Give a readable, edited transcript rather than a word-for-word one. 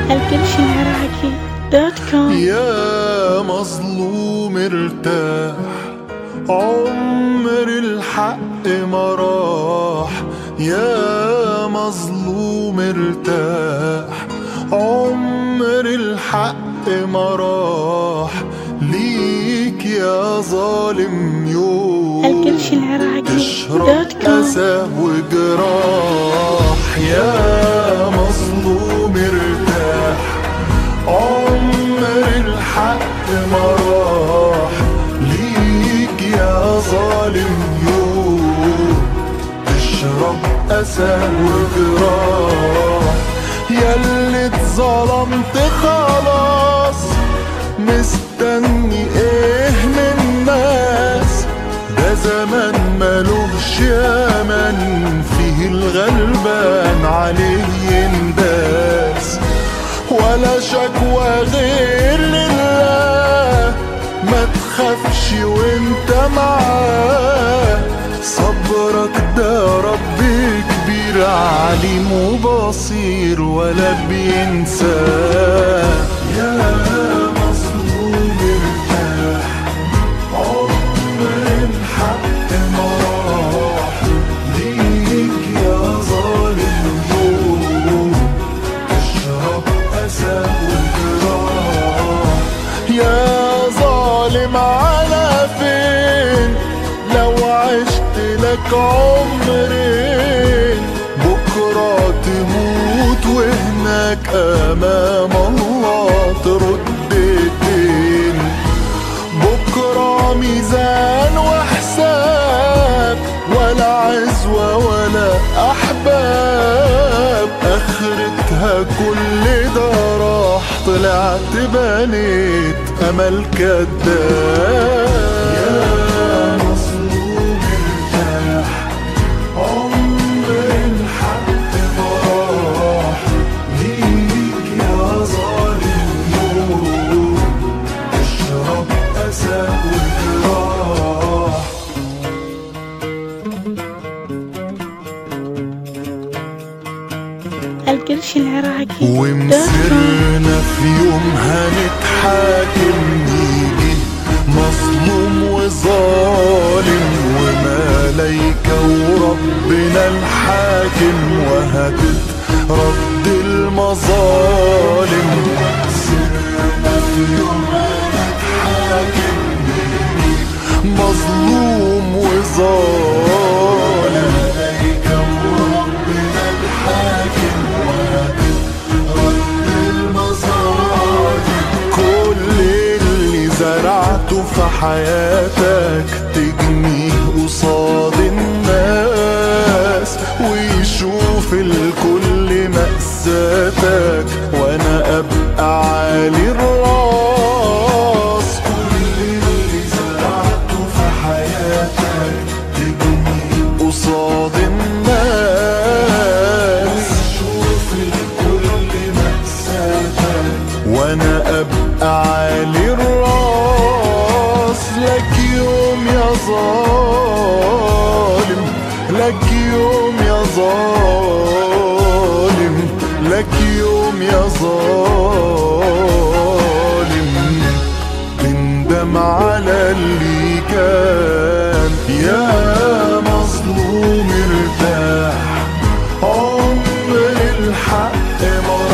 القرش العراقي .com. يا مظلوم ارتاح، عمر الحق ما راح. يا مظلوم ارتاح، عمر الحق ما راح. ليك يا ظالم يوم القرش العراقي تشرب .com. أسى وجراح. يا مظلوم ارتاح، عمر الحق ما راح. ليك يا ظالم يوم تشرب أسى وجراح. ياللي اتظلمت خلاص، مستني ايه من الناس؟ ده زمان ملوش يمن، فيه الغلبان عليه ينداس. ولا شكوى غير لله، ما تخافش وانت معاه. صبرك ده ربي كبير، عليم وبصير ولا بينساه. يا مظلوم ارتاح، عمر الحق ما راح. ليك يا ظالم يوم تشرب أسى وجراح. يا ظالم على فين؟ لو عشت لك عمرين، بكرة تموت وهناك أمام الله ترد الدين. بكرة ميزان وحساب، ولا عزوة ولا أحباب. آخرتها كل ده راح، طلعت بنيت أمل كداب. يا مظلوم ارتاح، عمر الحق ما راح. ليك يا ظالم يوم تشرب أسى وجراح. القرش العراقي .com. ومسرنا في يوم هنتحاكم، نيجي مظلوم وظالم وملايكة وربنا الحاكم، وهتترد المظالم. ومسرنا في يوم هنتحاكم، نيجي مظلوم وظالم، ملايكة وربنا الحاكم، كل اللي زرعته في حياتك تجنيه قصاد الناس، ويشوف الكل مأساتك وانا ابقى عالي الراس. كل اللي زرعته في حياتك تجنيه قصاد الناس، ويشوف الكل مأساتك وانا ابقى عالي الراس. لك يوم يا ظالم، لك يوم يا ظالم، لك يوم يا ظالم تندم على اللي كان. يا مظلوم ارتاح، عمر الحق ما